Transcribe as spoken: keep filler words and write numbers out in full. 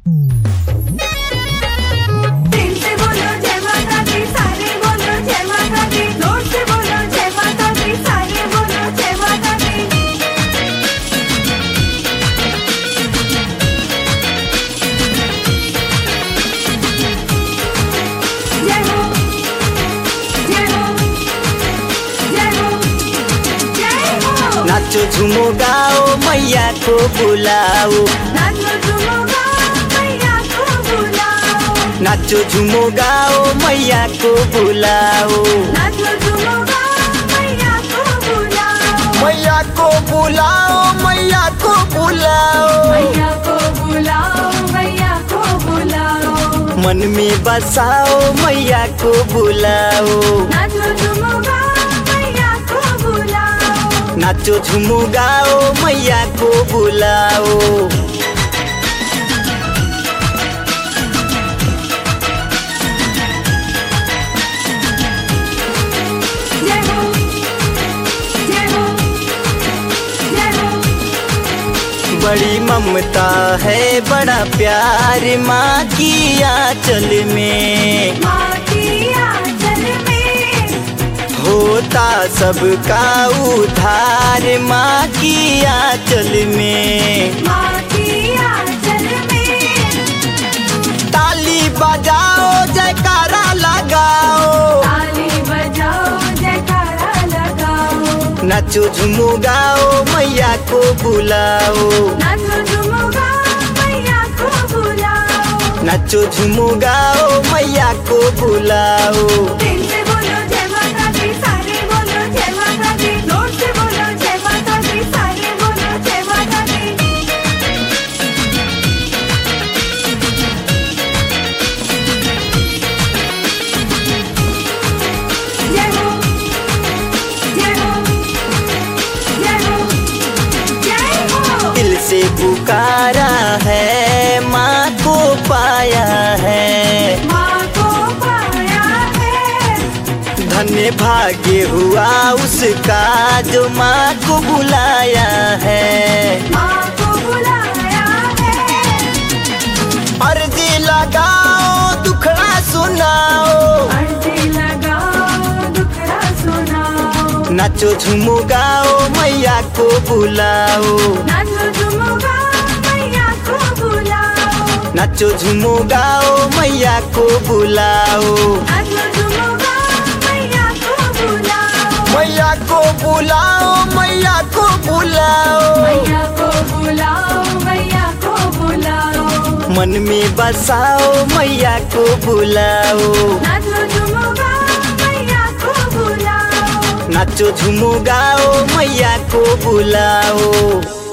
नाचो झूमो गाओ मैया को बुलाओ, नाचो झूमो गाओ मैया को बुलाओ, नाचो झूमो गाओ मैया को बुलाओ, नाचो झूमो गाओ मैया को बुलाओ, मैया को बुलाओ, मैया को बुलाओ, मैया को बुलाओ, मैया को बुलाओ, मन में बसाओ मैया को बुलाओ, नाचो झूमो गाओ मैया को बुलाओ, नाचो झूमो गाओ मैया को बुलाओ। जय हो, जय हो, जय हो। बड़ी ममता है बड़ा प्यार माँ की आंचल में, माँ की आंचल में होता सबका उद्धार माँ की आंचल में। माँ की आंचल में ताली बजाओ जयकारा लगाओ, ताली बजाओ जयकारा लगाओ, नाचो झूमो गाओ मैया को बुलाओ, नाचो झूमो गाओ मैया को बुलाओ, नाचो झूमो गाओ मैया को बुलाओ। दिल से बोलो जय माता दी, सारे बोलो जय माता दी, जोर से बोलो जय माता दी, सारे बोलो जय माता दी। जय हो, जय हो, जय हो, जय हो। दिल से पुकारा है माँ को पाया है, माँ को पाया है, धन्य भाग्य हुआ उसका जो माँ को बुलाया है। माँ को बुलाया है, अर्जी लगाओ दुखड़ा सुनाओ, अर्जी लगाओ दुखड़ा सुनाओ, नाचो झूमो गाओ मैया को बुलाओ, नाचो झूमो गाओ मैया को बुलाओ, नाचो झूमो गाओ मैया को बुलाओ, नाचो झूमो गाओ मैया को बुलाओ, मैया को बुलाओ, मैया को बुलाओ, मैया को बुलाओ, मैया को बुलाओ, मन में बसाओ मैया को बुलाओ, नाचो झूमो गाओ मैया को बुलाओ, नाचो झूमो गाओ मैया को बुलाओ।